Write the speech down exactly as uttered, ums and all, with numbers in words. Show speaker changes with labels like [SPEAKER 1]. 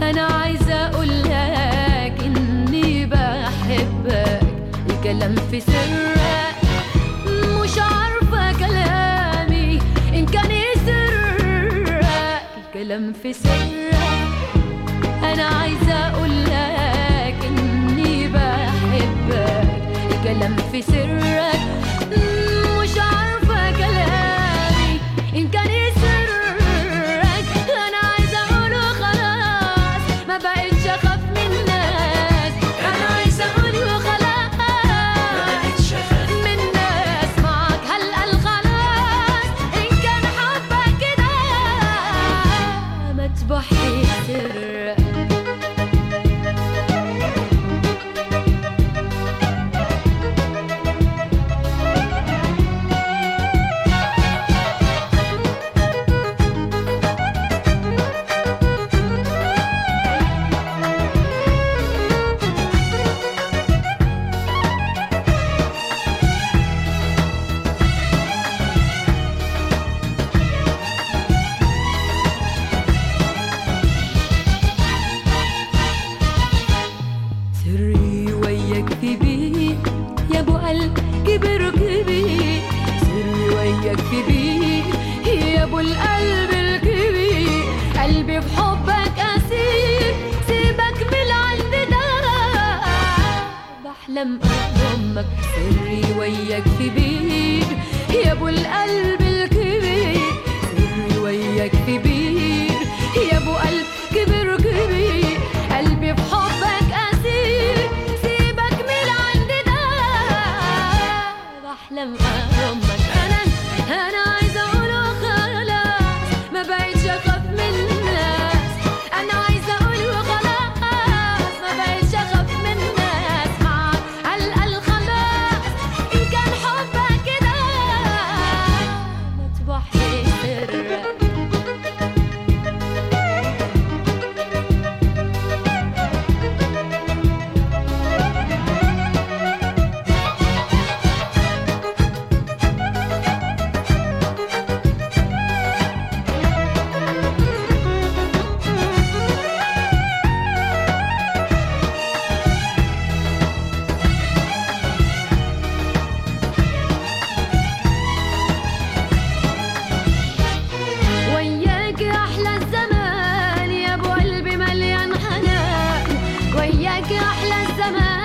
[SPEAKER 1] أنا عايزة أقولك إني بحبك، الكلام في سرك مش عارفة كلامي إن كان يسرك، الكلام في سرك. أنا عايزة أقولك إني بحبك، الكلام في سرك مش عارفة كلامي إن كان يسرك. أنا عايزة أقوله خلاص ما بقتش أخاف من الناس، أنا عايزة أقوله خلاص ما بقتش أخاف من الناس. معاك هلقى الخلاص إن كان حبك كده ما تبحي سرك. سري وياك في بيت يا ابو قلب كبر كبير، سري وياك في بيت يا ابو القلب الكبير. قلبي في حبك اسير، سيبك من العند ده بحلم اضمك. سري وياك في بيت يا ابو القلب الكبير، سري وياك في بيت يا ابو قلب كبر كبير. قلبي في حبك اسير، سيبك من العند ده بحلم اضمك. انا انا عايزه اقوله خلاص ما بقتش اخاف من الناس، انا عايزه اقوله خلاص ما بقتش اخاف من الناس. معاك هلقى الخلاص ان كان حبك كده ما تبحي سرك. وياك أحلى الزمان يا أبو قلبي مليان حنان، وياك أحلى الزمان